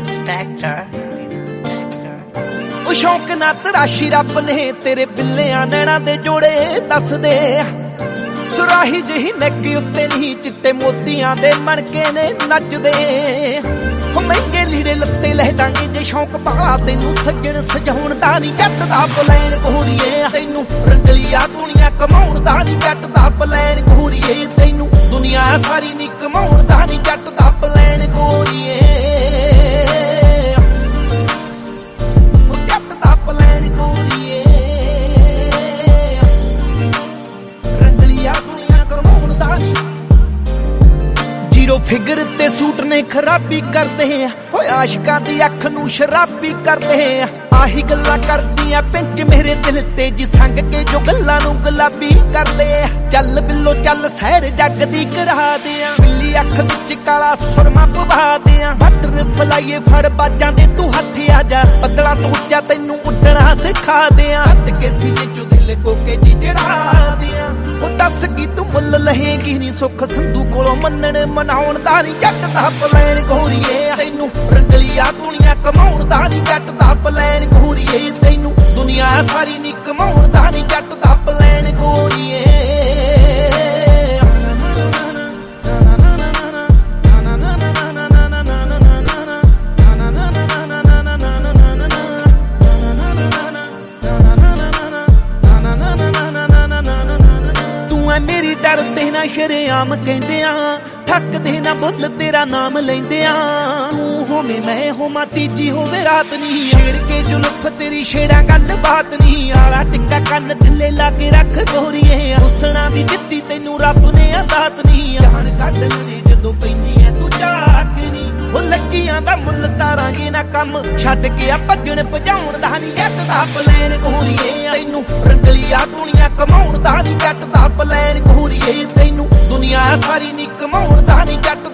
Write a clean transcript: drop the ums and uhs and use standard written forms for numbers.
Spectre. ਉਹ ਸ਼ੌਂਕ ਨਾ ਤਰਾਸ਼ੀ ਰੱਬ ਨੇ ਤੇਰੇ ਬਿੱਲਿਆਂ ਨੈਣਾ ਦੇ ਜੋੜੇ ਦੱਸਦੇ ਸੁਰਾਹੀ ਜਿਹੀ ਨੱਕ ਉੱਤੇ ਨਹੀਂ ਚਿੱਟੇ ਮੋਤੀਆਂ ਦੇ ਮਣਕੇ ਨੇ ਨੱਚਦੇ ਹੋ ਮਹਿੰਗੇ ਲੀੜੇ ਲੱਤੇ ਲੈ ਦਾਂਗੇ ਜੇ ਸ਼ੌਂਕ ਪਾ ਤੈਨੂੰ ਸੱਜਣ ਸਜਾਉਣ ਦਾ ਨਹੀਂ ਜੱਟ ਦਾ ਪਲੈਨ ਕੋਰੀਏ ਤੈਨੂੰ ਰੰਗਲੀਆ ਦੁਨੀਆ ਕਮਾਉਣ ਦਾ ਨਹੀਂ ਜੱਟ ਦਾ ਪਲੈਨ ਕੋਰੀਏ ਤੈਨੂੰ ਦੁਨੀਆ ਸਾਰੀ ਨਹੀਂ ਕਮਾਉਣ ਦਾ ਨਹੀਂ ਜੱਟ ਦਾ ਪਲੈਨ ਕੋਰੀਏ ਜੱਟ ਦਾ ਪਲੈਨ ਕੋਰੀਏ ਰੰਗਲੀਆ ਦੁਨੀਆ ਕਮਾਉਣ ਦਾ ਨਹੀਂ ਜ਼ੀਰੋ ਫਿਗਰ ਤੇ ਸੂਟ ਨੇ ਖਰਾਬੀ ਕਰਦੇ ਆ ਓਏ ਆਸ਼ਿਕਾਂ ਦੀ ਅੱਖ ਨੂੰ ਸ਼ਰਾਬੀ ਕਰਦੇ ਆ ਆਹੀ ਗੱਲਾਂ ਕਰਦੀਆਂ ਪਿੰਚ ਮੇਰੇ ਦਿਲ ਤੇ ਜੀ ਸੰਗ ਕੇ ਜੋ ਗੱਲਾਂ ਨੂੰ ਗੁਲਾਬੀ ਕਰਦੇ ਆ ਚੱਲ ਬਿੱਲੋ ਚੱਲ ਸੈਰ ਜੱਗ ਦੀ ਕਰਾ ਦੇ ਆ ਬਿੱਲੀ ਅੱਖ ਵਿੱਚ ਕਾਲਾ ਸੁਰਮਾ ਪਵਾ ਦੇ ਆ ਬਟਰ ਫਲਾਈਏ ਫੜ ਬਾਜਾਂ ਦੇ ਤੂੰ ਹੱਥ ਆ ਜਾ ਬੱਦਲਾਂ ਤੋਂ ਉੱਚਾ ਤੈਨੂੰ ਉੱਡਣਾ ਸਿਖਾ ਦੇ ਆ ਹੱਥ ਕੇ ਸੀਨੇ ਚੋਂ ਦਿਲ ਕੋਕੇ ਜੀ ਜੜਾ ਦੇ ਆ ਉਹ ਦੱਸ ਕੀ ਤੂੰ ਮੁੱਲ ਲਹੇਗੀ ਨੀ ਸੁੱਖ ਸੰਧੂ ਕੋਲੋਂ ਮੰਨਣ ਮਨਾਉਣ ਦਾ ਨੀ ਜੱਟ ਦਾ ਪਲੈਨ ਕੋਰੀਏ ਤੈਨੂੰ ਰੰਗਲੀਆ ਦੁਨੀਆ ਕਮਾਉਣ ਦਾ ਨੀ ਜੱਟ ਦਾ ਪਲੈਨ ਕੋਰੀਏ ਤੈਨੂੰ ਦੁਨੀਆ ਸਾਰੀ ਨੀ ਕਮਾਉਣ ਦਾ ਨੀ ਜੱਟ ਦਾ ਪਲੈਨ ਕੋਰੀਏ ਮੇਰੀ ਡਰਦੇ ਨਾ ਸ਼ਰੇਆਮ ਕਹਿੰਦੇ ਆ ਥੱਕਦੇ ਨਾ ਬੁੱਲ ਤੇਰਾ ਨਾਮ ਲੈਂਦੇ ਆ ਤੂੰ ਹੋਵੇਂ ਮੈਂ ਹੋਵਾਂ ਤੀਜੀ ਹੋਵੇ ਰਾਤ ਨਹੀਂ ਛੇੜ ਕੇ ਜੁਲਫ ਤੇਰੀ ਛੇੜਾ ਗੱਲ ਬਾਤ ਨਹੀਂ ਆਲਾ ਟਿੱਕਾ ਕੰਨ ਥੱਲੇ ਲਾ ਕੇ ਰੱਖ ਗੋਰੀਏ ਹੁਸਨਾ ਦੀ ਜਿੱਤੀ ਤੈਨੂੰ ਰੱਬ ਨੇ ਆਦਾਤ ਨਹੀਂ ਜਾਨ ਕੱਢ ਲੈਣੇ ਜਦੋਂ ਪੈਂਦੀ ਐ ਤੂੰ ਝਾਕ ਨਹੀਂ ਉਹ ਲੱਗੀਆਂ ਦਾ ਮੁੱਲ ਤਾਰਾਂਗੇ ਨਾ ਕੰਮ ਛੱਡ ਕੇ ਆ ਭੱਜਣ ਭਜਾਉਣ ਦਾ ਨਹੀਂ ਜੱਟ ਦਾ ਪਲੈਨ ਗੋਰੀਏ ਤੈਨੂੰ ਰੰਗਲੀਆ ਦੁਨੀਆ ਕਮਾਉਣ ਦਾ ਨਹੀਂ ਜੱਟ ਦਾ ਪਲੈਨ ਕੋਰੀਏ ਤੈਨੂੰ ਦੁਨੀਆ ਸਾਰੀ ਨੀ ਕਮਾਉਣ ਦਾ ਨਹੀਂ ਜੱਟ